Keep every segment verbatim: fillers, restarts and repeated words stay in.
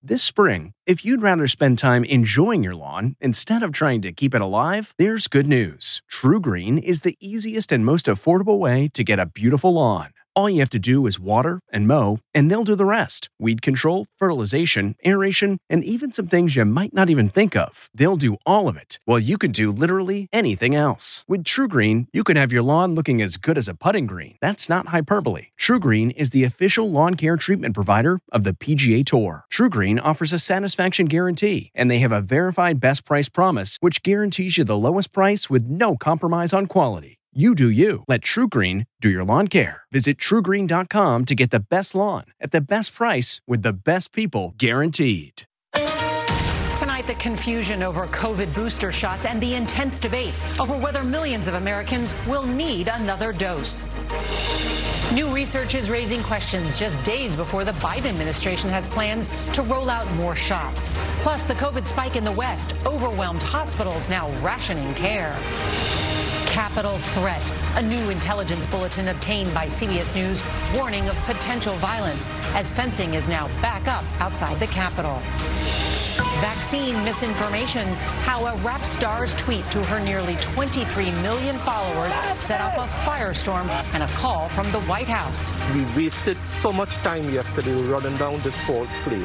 This spring, if you'd rather spend time enjoying your lawn instead of trying to keep it alive, there's good news. TruGreen is the easiest and most affordable way to get a beautiful lawn. All you have to do is water and mow, and they'll do the rest. Weed control, fertilization, aeration, and even some things you might not even think of. They'll do all of it, while you can do literally anything else. With TruGreen, you can have your lawn looking as good as a putting green. That's not hyperbole. TruGreen is the official lawn care treatment provider of the P G A Tour. TruGreen offers a satisfaction guarantee, and they have a verified best price promise, which guarantees you the lowest price with no compromise on quality. You do you. Let TruGreen do your lawn care. Visit True Green dot com to get the best lawn at the best price with the best people guaranteed. Tonight, the confusion over COVID booster shots and the intense debate over whether millions of Americans will need another dose. New research is raising questions just days before the Biden administration has plans to roll out more shots. Plus, the COVID spike in the West overwhelmed hospitals now rationing care. Capitol threat. A new intelligence bulletin obtained by C B S News warning of potential violence as fencing is now back up outside the Capitol. Vaccine misinformation. How a rap star's tweet to her nearly twenty-three million followers set off a firestorm and a call from the White House. We wasted so much time yesterday running down this false claim.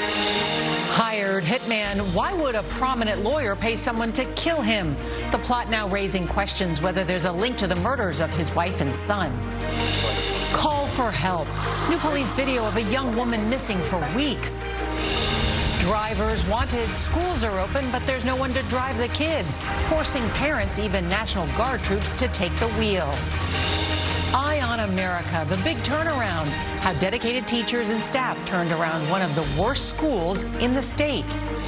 Hired hitman. Why would a prominent lawyer pay someone to kill him? The plot now raising questions whether there's a link to the murders of his wife and son. Call for help. New police video of a young woman missing for weeks. Drivers wanted. Schools are open, but there's no one to drive the kids, forcing parents, even National Guard troops, to take the wheel. Eye on America, the big turnaround. How dedicated teachers and staff turned around one of the worst schools in the state.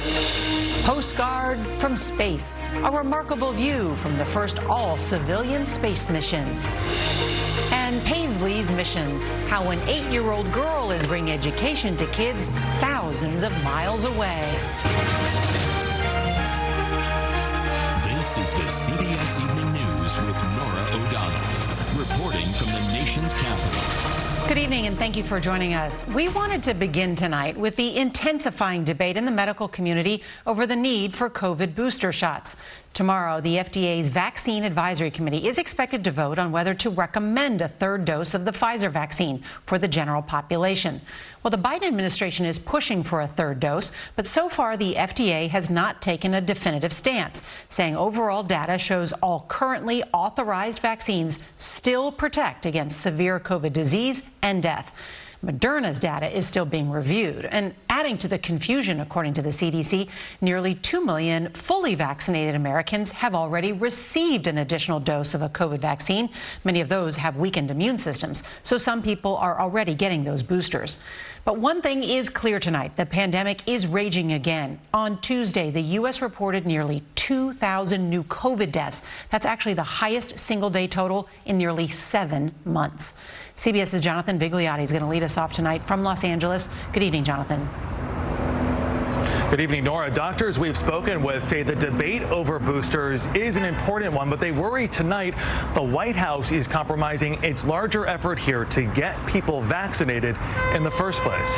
Postcard from space, a remarkable view from the first all-civilian space mission. And Paisley's mission, how an eight-year-old girl is bringing education to kids thousands of miles away. This is the C B S Evening News with Norah O'Donnell, reporting from the nation's capital. Good evening, and thank you for joining us. We wanted to begin tonight with the intensifying debate in the medical community over the need for COVID booster shots. Tomorrow, the F D A's Vaccine Advisory Committee is expected to vote on whether to recommend a third dose of the Pfizer vaccine for the general population. Well, the Biden administration is pushing for a third dose, but so far the F D A has not taken a definitive stance, saying overall data shows all currently authorized vaccines still protect against severe COVID disease and death. Moderna's data is still being reviewed. And adding to the confusion, according to the C D C, nearly two million fully vaccinated Americans have already received an additional dose of a COVID vaccine. Many of those have weakened immune systems, so some people are already getting those boosters. But one thing is clear tonight. The pandemic is raging again. On Tuesday, the U S reported nearly two thousand new COVID deaths. That's actually the highest single-day total in nearly seven months. CBS's Jonathan Vigliotti is going to lead us off tonight from Los Angeles. Good evening, Jonathan. Good evening, Norah. Doctors we've spoken with say the debate over boosters is an important one, but they worry tonight the White House is compromising its larger effort here to get people vaccinated in the first place.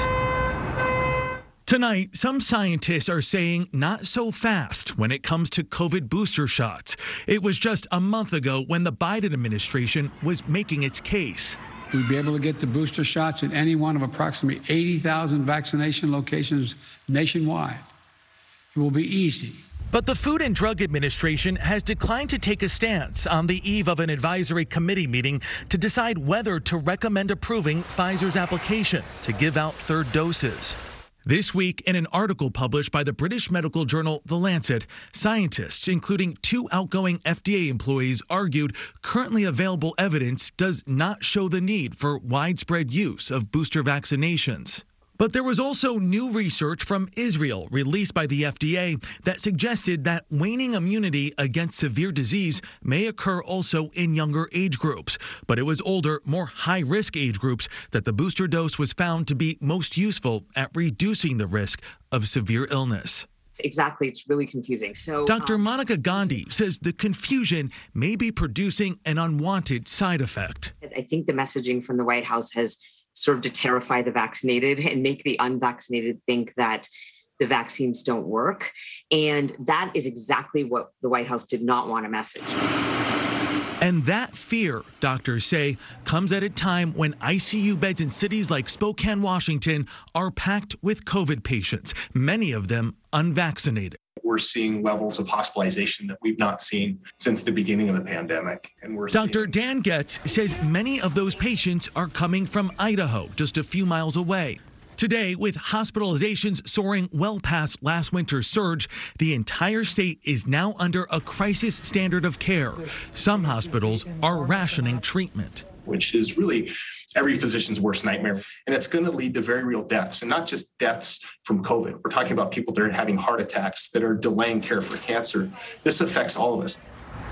Tonight, some scientists are saying not so fast when it comes to COVID booster shots. It was just a month ago when the Biden administration was making its case. We'd be able to get the booster shots at any one of approximately eighty thousand vaccination locations nationwide. It will be easy. But the Food and Drug Administration has declined to take a stance on the eve of an advisory committee meeting to decide whether to recommend approving Pfizer's application to give out third doses. This week, in an article published by the British medical journal The Lancet, scientists, including two outgoing F D A employees, argued currently available evidence does not show the need for widespread use of booster vaccinations. But there was also new research from Israel released by the F D A that suggested that waning immunity against severe disease may occur also in younger age groups. But it was older, more high-risk age groups that the booster dose was found to be most useful at reducing the risk of severe illness. Exactly. It's really confusing. So Doctor Um, Monica Gandhi says the confusion may be producing an unwanted side effect. I think the messaging from the White House has sort of to terrify the vaccinated and make the unvaccinated think that the vaccines don't work. And that is exactly what the White House did not want to message. And that fear, doctors say, comes at a time when I C U beds in cities like Spokane, Washington are packed with COVID patients, many of them unvaccinated. We're seeing levels of hospitalization that we've not seen since the beginning of the pandemic. And we're Doctor seeing- Dan Getz says many of those patients are coming from Idaho, just a few miles away. Today, with hospitalizations soaring well past last winter's surge, the entire state is now under a crisis standard of care. Some hospitals are rationing treatment, which is really every physician's worst nightmare. And it's going to lead to very real deaths, and not just deaths from COVID. We're talking about people that are having heart attacks, that are delaying care for cancer. This affects all of us.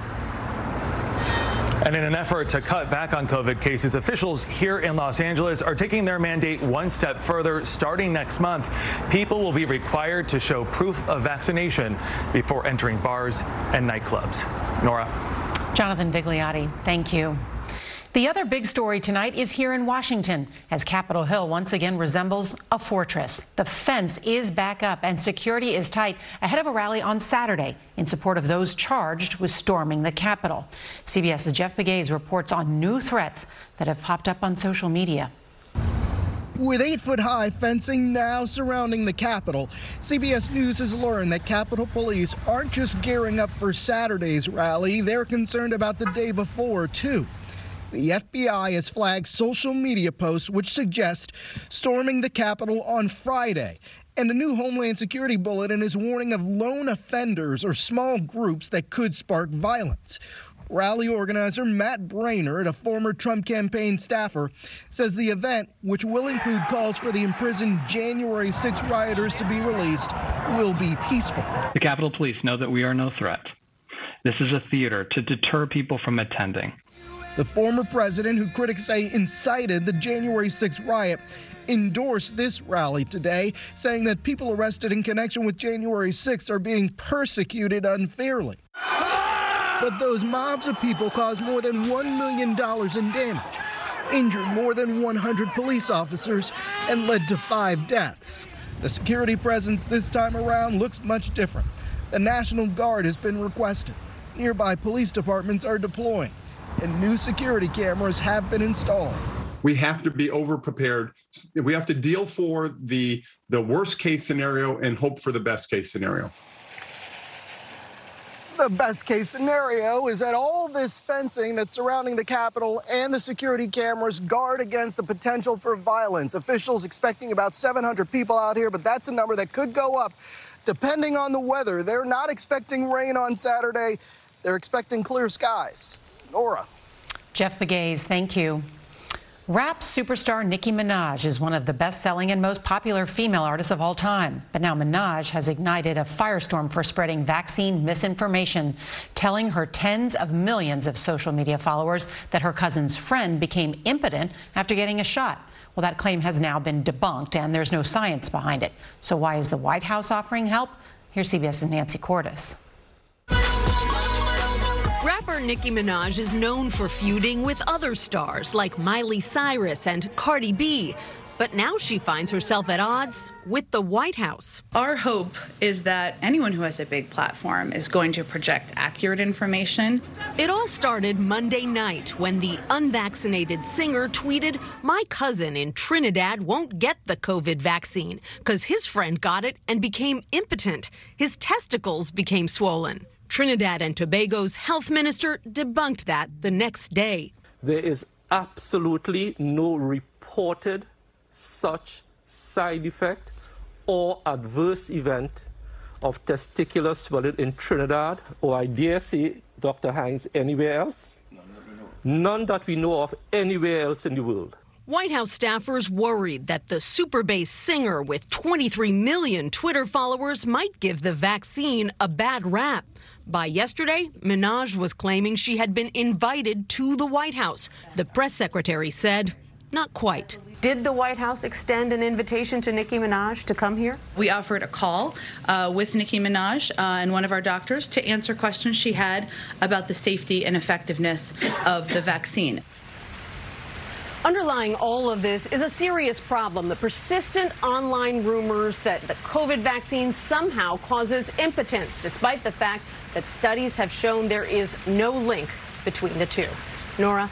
And in an effort to cut back on COVID cases, officials here in Los Angeles are taking their mandate one step further. Starting next month, people will be required to show proof of vaccination before entering bars and nightclubs. Nora. Jonathan Vigliotti, thank you. The other big story tonight is here in Washington, as Capitol Hill once again resembles a fortress. The fence is back up and security is tight ahead of a rally on Saturday in support of those charged with storming the Capitol. CBS's Jeff Pegues reports on new threats that have popped up on social media. With eight-foot-high fencing now surrounding the Capitol, C B S News has learned that Capitol Police aren't just gearing up for Saturday's rally, they're concerned about the day before, too. The F B I has flagged social media posts which suggest storming the Capitol on Friday. And a new Homeland Security bulletin is warning of lone offenders or small groups that could spark violence. Rally organizer Matt Braynard, a former Trump campaign staffer, says the event, which will include calls for the imprisoned January sixth rioters to be released, will be peaceful. The Capitol Police know that we are no threat. This is a theater to deter people from attending. The former president, who critics say incited the January sixth riot, endorsed this rally today, saying that people arrested in connection with January sixth are being persecuted unfairly. But those mobs of people caused more than one million dollars in damage, injured more than one hundred police officers, and led to five deaths. The security presence this time around looks much different. The National Guard has been requested. Nearby police departments are deploying, and new security cameras have been installed. We have to be over-prepared. We have to deal for the, the worst case scenario and hope for the best case scenario. The best case scenario is that all this fencing that's surrounding the Capitol and the security cameras guard against the potential for violence. Officials expecting about seven hundred people out here, but that's a number that could go up depending on the weather. They're not expecting rain on Saturday. They're expecting clear skies. Nora. Jeff Pegues, thank you. Rap superstar Nicki Minaj is one of the best-selling and most popular female artists of all time. But now Minaj has ignited a firestorm for spreading vaccine misinformation, telling her tens of millions of social media followers that her cousin's friend became impotent after getting a shot. Well, that claim has now been debunked, and there's no science behind it. So why is the White House offering help? Here's CBS's Nancy Cordes. Rapper Nicki Minaj is known for feuding with other stars like Miley Cyrus and Cardi B. But now she finds herself at odds with the White House. Our hope is that anyone who has a big platform is going to project accurate information. It all started Monday night when the unvaccinated singer tweeted, "My cousin in Trinidad won't get the COVID vaccine because his friend got it and became impotent. His testicles became swollen." Trinidad and Tobago's health minister debunked that the next day. There is absolutely no reported such side effect or adverse event of testicular swelling in Trinidad, or I dare say, Doctor Hines, anywhere else? None that we know of anywhere else in the world. White House staffers worried that the super bass singer with twenty-three million Twitter followers might give the vaccine a bad rap. By yesterday, Minaj was claiming she had been invited to the White House. The press secretary said, not quite. Did the White House extend an invitation to Nicki Minaj to come here? We offered a call uh, with Nicki Minaj uh, and one of our doctors to answer questions she had about the safety and effectiveness of the vaccine. Underlying all of this is a serious problem, the persistent online rumors that the COVID vaccine somehow causes impotence, despite the fact that studies have shown there is no link between the two. Nora?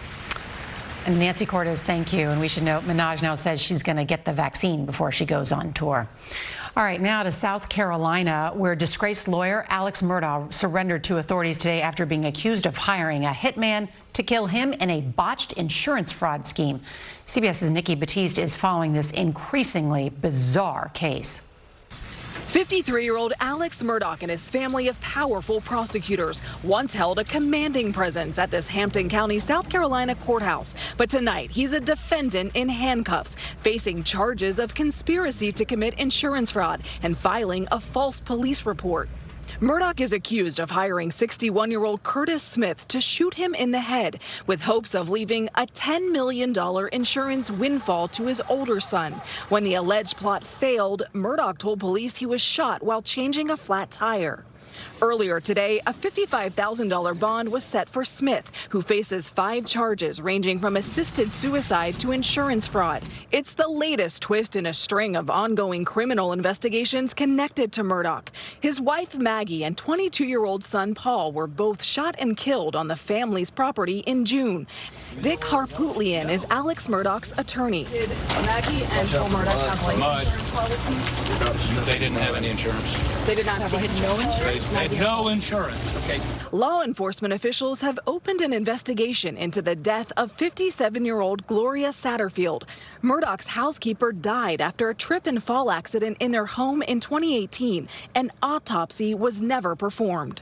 And Nancy Cordes, thank you. And we should note, Minaj now says she's going to get the vaccine before she goes on tour. All right, now to South Carolina, where disgraced lawyer Alex Murdaugh surrendered to authorities today after being accused of hiring a hitman to kill him in a botched insurance fraud scheme. CBS's Nikki Batiste is following this increasingly bizarre case. fifty-three-year-old Alex Murdaugh and his family of powerful prosecutors once held a commanding presence at this Hampton County, South Carolina courthouse. But tonight, he's a defendant in handcuffs, facing charges of conspiracy to commit insurance fraud and filing a false police report. Murdaugh is accused of hiring sixty-one-year-old Curtis Smith to shoot him in the head with hopes of leaving a ten million dollars insurance windfall to his older son. When the alleged plot failed, Murdaugh told police he was shot while changing a flat tire. Earlier today, a fifty-five thousand dollars bond was set for Smith, who faces five charges ranging from assisted suicide to insurance fraud. It's the latest twist in a string of ongoing criminal investigations connected to Murdaugh. His wife Maggie and twenty-two-year-old son Paul were both shot and killed on the family's property in June. Dick Harpootlian is Alex Murdaugh's attorney. Did Maggie and Paul Murdaugh have life insurance policies? They didn't have any insurance. They did not have life insurance? They had no insurance. Okay. Law enforcement officials have opened an investigation into the death of fifty-seven-year-old Gloria Satterfield. Murdaugh's housekeeper died after a trip and fall accident in their home in twenty eighteen. An autopsy was never performed.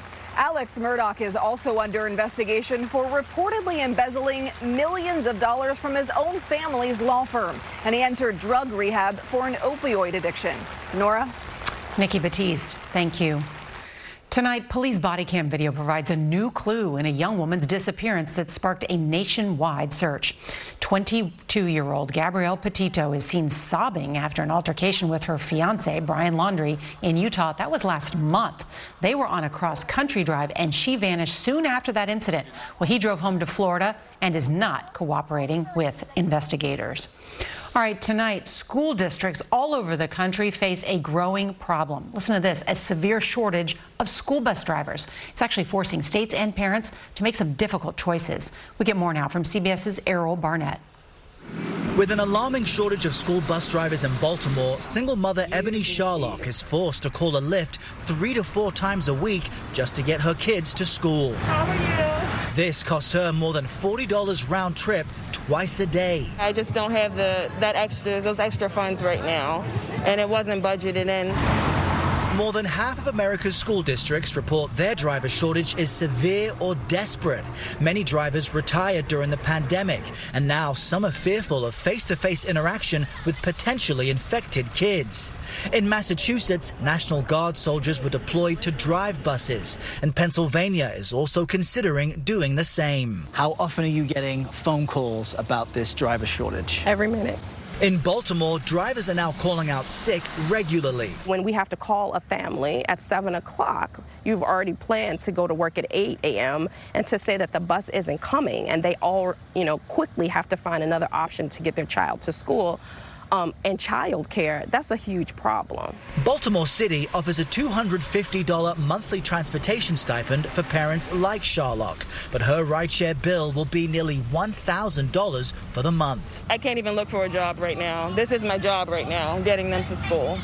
Alex Murdaugh is also under investigation for reportedly embezzling millions of dollars from his own family's law firm, and he entered drug rehab for an opioid addiction. Nora? Nikki Batiste, thank you. Tonight, police body cam video provides a new clue in a young woman's disappearance that sparked a nationwide search. twenty-two-year-old Gabrielle Petito is seen sobbing after an altercation with her fiancé, Brian Laundrie, in Utah. That was last month. They were on a cross-country drive, and she vanished soon after that incident. Well, he drove home to Florida and is not cooperating with investigators. All right, tonight, school districts all over the country face a growing problem. Listen to this, a severe shortage of school bus drivers. It's actually forcing states and parents to make some difficult choices. We get more now from CBS's Errol Barnett. With an alarming shortage of school bus drivers in Baltimore, single mother Ebony Sharlock is forced to call a Lyft three to four times a week just to get her kids to school. How are you? This costs her more than forty dollars round trip twice a day. I just don't have the that extra those extra funds right now, and it wasn't budgeted in. More than half of America's school districts report their driver shortage is severe or desperate. Many drivers retired during the pandemic, and now some are fearful of face-to-face interaction with potentially infected kids. In Massachusetts, National Guard soldiers were deployed to drive buses, and Pennsylvania is also considering doing the same. How often are you getting phone calls about this driver shortage? Every minute. In Baltimore, drivers are now calling out sick regularly. When we have to call a family at seven o'clock, you've already planned to go to work at eight a m and to say that the bus isn't coming, and they all, you know, quickly have to find another option to get their child to school. Um, and childcare, that's a huge problem. Baltimore City offers a two hundred fifty dollars monthly transportation stipend for parents like Sharlock, but her rideshare bill will be nearly one thousand dollars for the month. I can't even look for a job right now. This is my job right now, getting them to school.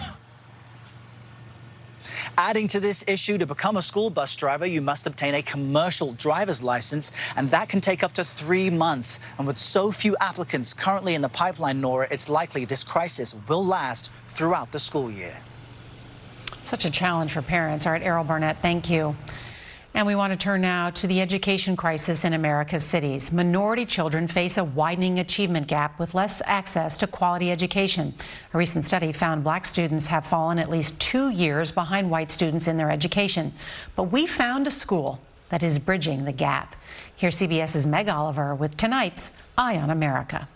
Adding to this issue, to become a school bus driver, you must obtain a commercial driver's license, and that can take up to three months. And with so few applicants currently in the pipeline, Nora, it's likely this crisis will last throughout the school year. Such a challenge for parents. All right, Errol Barnett, thank you. And we want to turn now to the education crisis in America's cities. Minority children face a widening achievement gap with less access to quality education. A recent study found black students have fallen at least two years behind white students in their education. But we found a school that is bridging the gap. Here's CBS's Meg Oliver with tonight's Eye on America.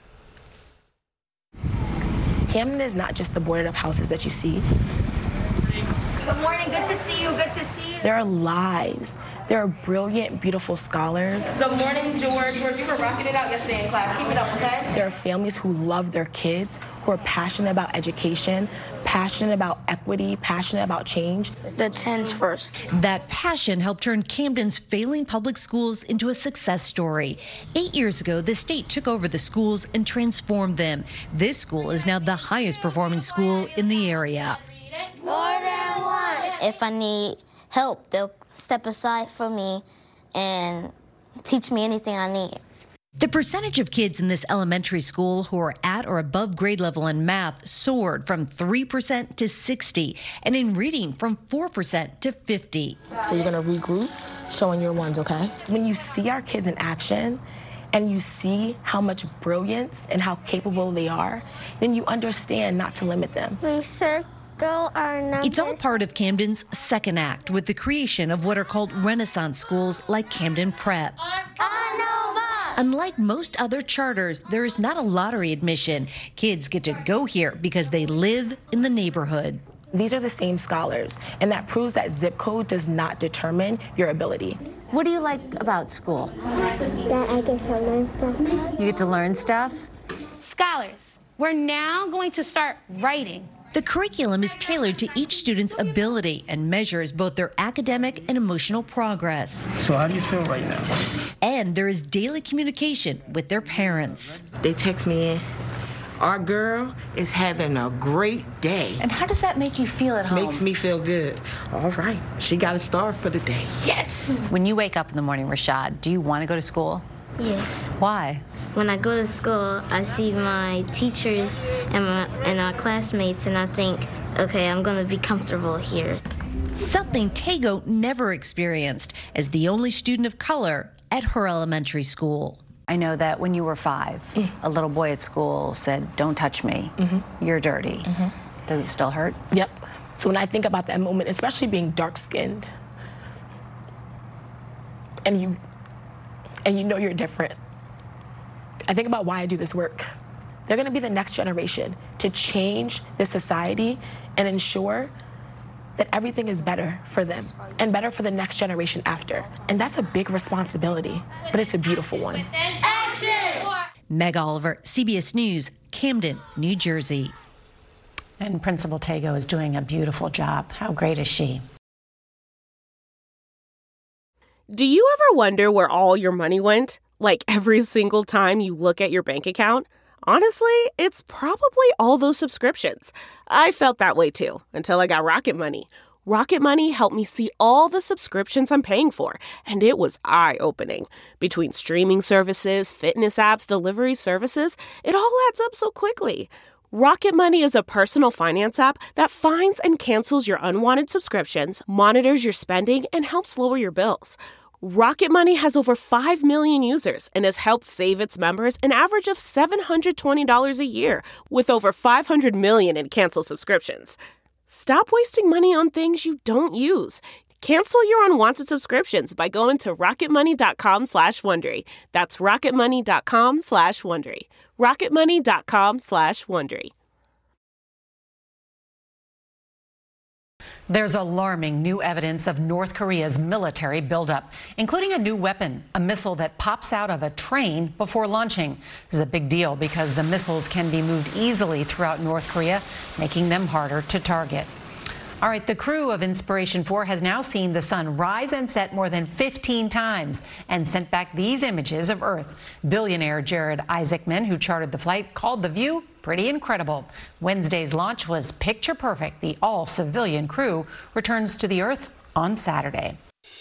Camden is not just the boarded up houses that you see. Good morning, good to see you, good to see you. There are lives There are brilliant, beautiful scholars. Good morning, George. George, you were rocking it out yesterday in class. Keep it up, okay? There are families who love their kids, who are passionate about education, passionate about equity, passionate about change. The tens first. That passion helped turn Camden's failing public schools into a success story. Eight years ago, the state took over the schools and transformed them. This school is now the highest performing school in the area. More than one. If I need help, they'll step aside for me and teach me anything I need. The percentage of kids in this elementary school who are at or above grade level in math soared from three percent to sixty, and in reading from four percent to fifty. So you're gonna regroup, showing your ones, okay? When you see our kids in action, and you see how much brilliance and how capable they are, then you understand not to limit them. We circle our numbers. It's all part of Camden's second act with the creation of what are called Renaissance schools like Camden Prep. Unlike most other charters, there is not a lottery admission. Kids get to go here because they live in the neighborhood. These are the same scholars, and that proves that zip code does not determine your ability. What do you like about school? That I get to learn stuff. You get to learn stuff? Scholars, we're now going to start writing. The curriculum is tailored to each student's ability and measures both their academic and emotional progress. So how do you feel right now? And there is daily communication with their parents. They text me in, our girl is having a great day. And how does that make you feel at home? Makes me feel good. All right, she got a star for the day. Yes. When you wake up in the morning, Rashad, do you want to go to school? Yes. Why? When I go to school, I see my teachers and my and our classmates, and I think, okay, I'm gonna be comfortable here. Something Tago never experienced as the only student of color at her elementary school. I know that when you were five, mm. a little boy at school said, "Don't touch me, mm-hmm. you're dirty." Mm-hmm. Does it still hurt? Yep. So when I think about that moment, especially being dark-skinned, and you, and you know you're different, I think about why I do this work. They're gonna be the next generation to change this society and ensure that everything is better for them and better for the next generation after. And that's a big responsibility, but it's a beautiful one. Action! Meg Oliver, C B S News, Camden, New Jersey. And Principal Tago is doing a beautiful job. How great is she? Do you ever wonder where all your money went? Like every single time you look at your bank account? Honestly, it's probably all those subscriptions. I felt that way too, until I got Rocket Money. Rocket Money helped me see all the subscriptions I'm paying for, and it was eye-opening. Between streaming services, fitness apps, delivery services, it all adds up so quickly. Rocket Money is a personal finance app that finds and cancels your unwanted subscriptions, monitors your spending, and helps lower your bills. Rocket Money has over five million users and has helped save its members an average of seven hundred twenty dollars a year, with over five hundred million in canceled subscriptions. Stop wasting money on things you don't use. Cancel your unwanted subscriptions by going to rocketmoney.com slash Wondery. That's rocketmoney.com slash Wondery. rocketmoney.com slash Wondery. There's alarming new evidence of North Korea's military buildup, including a new weapon, a missile that pops out of a train before launching. This is a big deal because the missiles can be moved easily throughout North Korea, making them harder to target. All right, the crew of Inspiration four has now seen the sun rise and set more than fifteen times and sent back these images of Earth. Billionaire Jared Isaacman, who chartered the flight, called the view pretty incredible. Wednesday's launch was picture perfect. The all-civilian crew returns to the Earth on Saturday.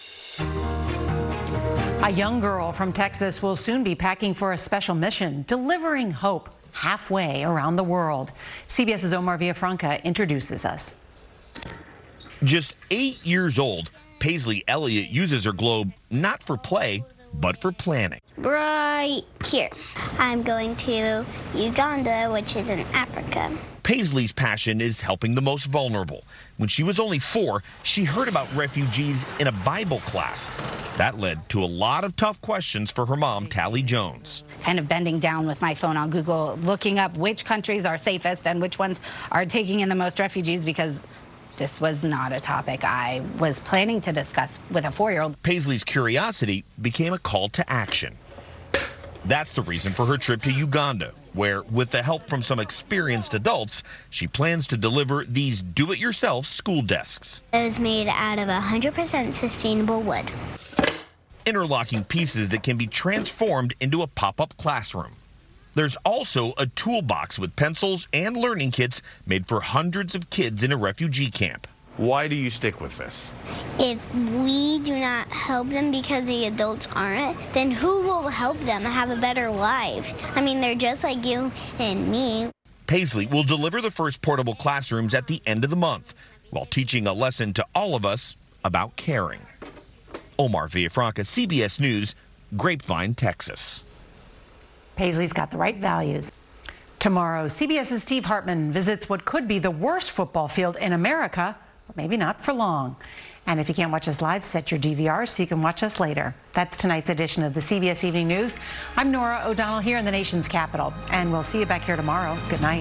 A young girl from Texas will soon be packing for a special mission, delivering hope halfway around the world. CBS's Omar Villafranca introduces us. Just eight years old, Paisley Elliott uses her globe not for play, but for planning. Right here. I'm going to Uganda, which is in Africa. Paisley's passion is helping the most vulnerable. When she was only four, she heard about refugees in a Bible class. That led to a lot of tough questions for her mom, Tally Jones. Kind of bending down with my phone on Google, looking up which countries are safest and which ones are taking in the most refugees, because This was not a topic I was planning to discuss with a four-year-old. Paisley's curiosity became a call to action. That's the reason for her trip to Uganda, where, with the help from some experienced adults, she plans to deliver these do-it-yourself school desks. It was made out of one hundred percent sustainable wood. Interlocking pieces that can be transformed into a pop-up classroom. There's also a toolbox with pencils and learning kits made for hundreds of kids in a refugee camp. Why do you stick with this? If we do not help them because the adults aren't, then who will help them have a better life? I mean, they're just like you and me. Paisley will deliver the first portable classrooms at the end of the month, while teaching a lesson to all of us about caring. Omar Villafranca, C B S News, Grapevine, Texas. Paisley's got the right values. Tomorrow, CBS's Steve Hartman visits what could be the worst football field in America, but maybe not for long. And if you can't watch us live, set your D V R so you can watch us later. That's tonight's edition of the C B S Evening News. I'm Norah O'Donnell here in the nation's capital, and we'll see you back here tomorrow. Good night.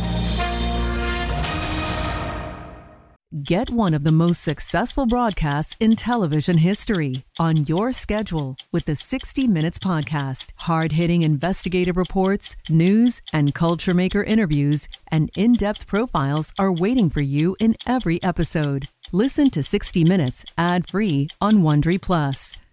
Get one of the most successful broadcasts in television history on your schedule with the sixty minutes podcast. Hard-hitting investigative reports, news, and culture maker interviews, and in-depth profiles are waiting for you in every episode. Listen to sixty minutes ad-free on Wondery Plus.